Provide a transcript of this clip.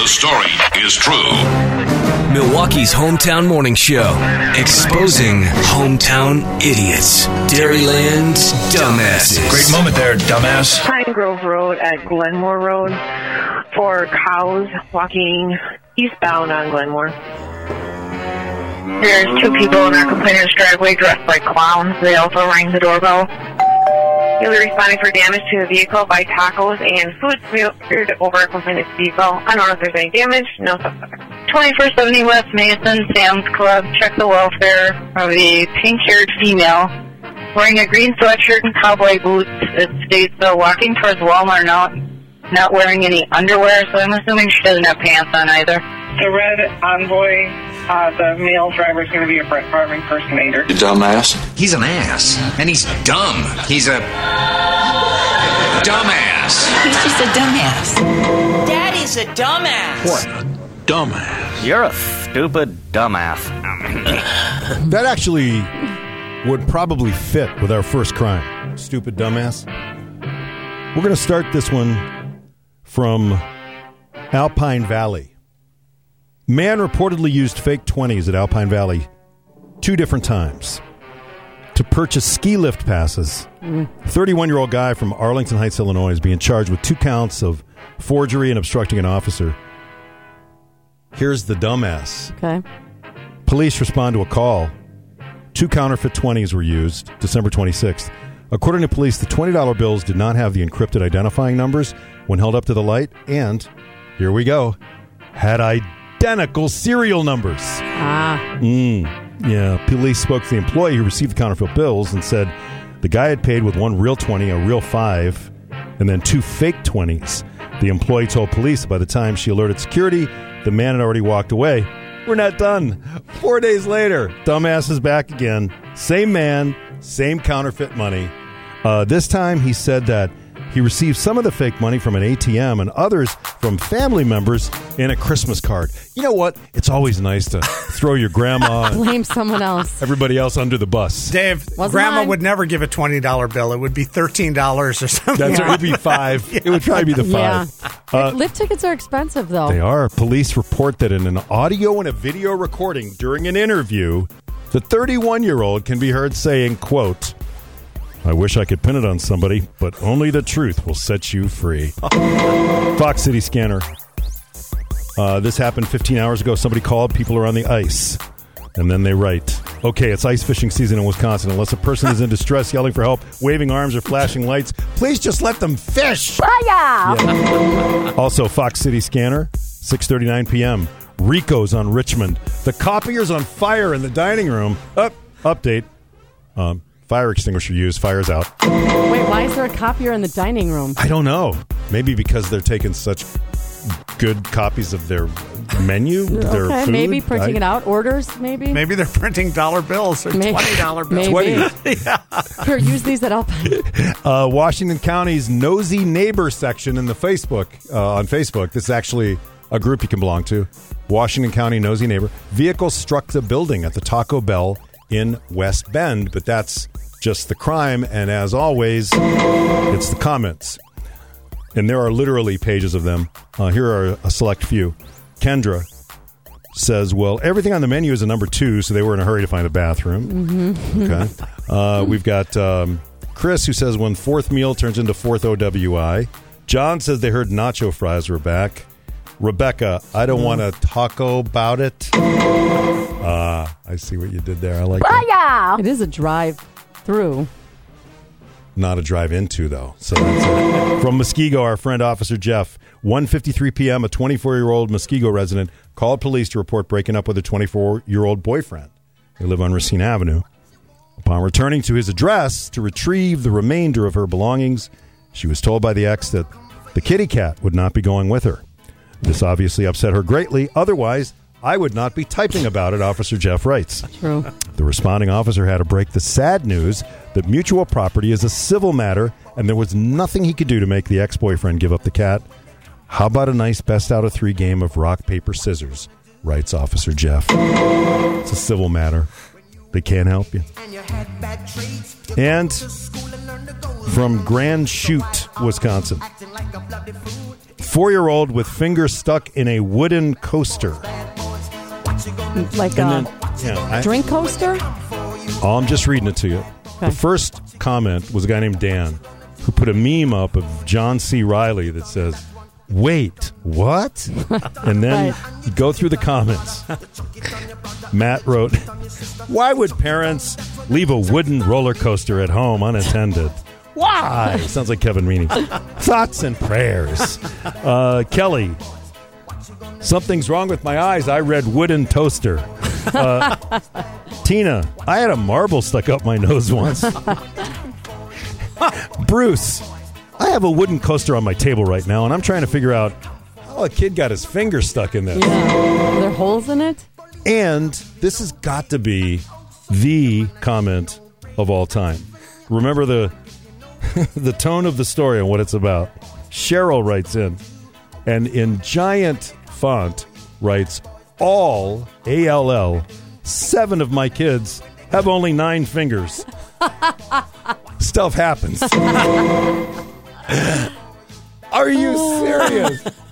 story is true. Milwaukee's hometown morning show, exposing hometown idiots. Dairyland's dumbasses. Great moment there, dumbass. Pine Grove Road at Glenmore Road for cows walking eastbound on Glenmore. There's two people in our complainant's driveway dressed like clowns. They also rang the doorbell. You'll be responding for damage to the vehicle by tacos and food spilled over a complainant's vehicle. I don't know if there's any damage. No suspect. 2170 West Mason, Sam's Club. Check the welfare of the pink-haired female wearing a green sweatshirt and cowboy boots. It states walking towards Walmart, not wearing any underwear, so I'm assuming she doesn't have pants on either. The red Envoy, the male driver is going to be a Brett Favre impersonator. You dumbass. He's an ass, and he's dumb. He's a dumbass. He's just a dumbass. Daddy's a dumbass. What a dumbass. You're a stupid dumbass. That actually would probably fit with our first crime. Stupid dumbass. We're going to start this one from Alpine Valley. Man reportedly used fake 20s at Alpine Valley 2 different times to purchase ski lift passes. 31-year-old guy from Arlington Heights, Illinois, is being charged with 2 counts of forgery and obstructing an officer. Here's the dumbass. Okay. Police respond to a call. 2 counterfeit 20s were used December 26th. According to police, the $20 bills did not have the encrypted identifying numbers when held up to the light, and, here we go, had identical serial numbers. Yeah, police spoke to the employee who received the counterfeit bills and said the guy had paid with 1 real 20, a real 5, and then 2 fake 20s. The employee told police by the time she alerted security, the man had already walked away. We're not done. 4 days later, dumbass is back again. Same man, same counterfeit money. This time he said that he received some of the fake money from an ATM and others from family members in a Christmas card. You know what? It's always nice to throw your grandma and blame someone else. Everybody else under the bus. Dave, Grandma would never give a $20 bill. It would be $13 or something. That's right. It would be 5. It would probably be the 5. Yeah. Lift tickets are expensive, though. They are. Police report that in an audio and a video recording during an interview, the 31-year-old can be heard saying, quote, I wish I could pin it on somebody, but only the truth will set you free. Fox City Scanner. This happened 15 hours ago. Somebody called. People are on the ice. And then they write, okay, it's ice fishing season in Wisconsin. Unless a person is in distress, yelling for help, waving arms, or flashing lights, please just let them fish. Yeah. Also, Fox City Scanner, 6:39 p.m. Rico's on Richmond. The copier's on fire in the dining room. Update. Fire extinguisher used. Fire's out. Wait, why is there a copier in the dining room? I don't know. Maybe because they're taking such good copies of their menu, their food. Maybe printing it out. Orders, maybe? Maybe they're printing dollar bills or $20 bills. Maybe. 20. Yeah. Here, use these at Alpine. Washington County's Nosy Neighbor section in the Facebook, on Facebook. This is actually a group you can belong to. Washington County Nosy Neighbor. Vehicle struck the building at the Taco Bell in West Bend, but that's just the crime, and as always, it's the comments. And there are literally pages of them. Here are a select few. Kendra says, well, everything on the menu is a number 2, so they were in a hurry to find a bathroom. Mm-hmm. Okay. We've got Chris, who says, when 4th meal turns into 4th OWI. John says they heard nacho fries were back. Rebecca, I don't want to taco about it. I see what you did there. I like that. It is a drive-through. Not a drive-into, though. So that's it. From Muskego, our friend Officer Jeff, 1:53 p.m., a 24-year-old Muskego resident called police to report breaking up with her 24-year-old boyfriend. They live on Racine Avenue. Upon returning to his address to retrieve the remainder of her belongings, she was told by the ex that the kitty cat would not be going with her. This obviously upset her greatly. Otherwise, I would not be typing about it, Officer Jeff writes. True. The responding officer had to break the sad news that mutual property is a civil matter, and there was nothing he could do to make the ex-boyfriend give up the cat. How about a nice best out of 3 game of rock, paper, scissors, writes Officer Jeff. It's a civil matter. They can't help you. And from Grand Chute, Wisconsin. 4-year-old with fingers stuck in a wooden coaster. Like And a then, drink coaster? Oh, I'm just reading it to you. Okay. The first comment was a guy named Dan who put a meme up of John C. Reilly that says, "Wait, what?" And then you go through the comments. Matt wrote, "Why would parents leave a wooden roller coaster at home unattended? Why?" Sounds like Kevin Meaney. Thoughts and prayers. Kelly, "Something's wrong with my eyes. I read wooden toaster." Tina, "I had a marble stuck up my nose once." Bruce, "I have a wooden coaster on my table right now, and I'm trying to figure out how a kid got his finger stuck in this." Yeah. Are there holes in it? And this has got to be the comment of all time. Remember the the tone of the story and what it's about. Cheryl writes in, and in giant font writes, "All, A-L-L, 7 of my kids have only 9 fingers." Stuff happens. Are you serious?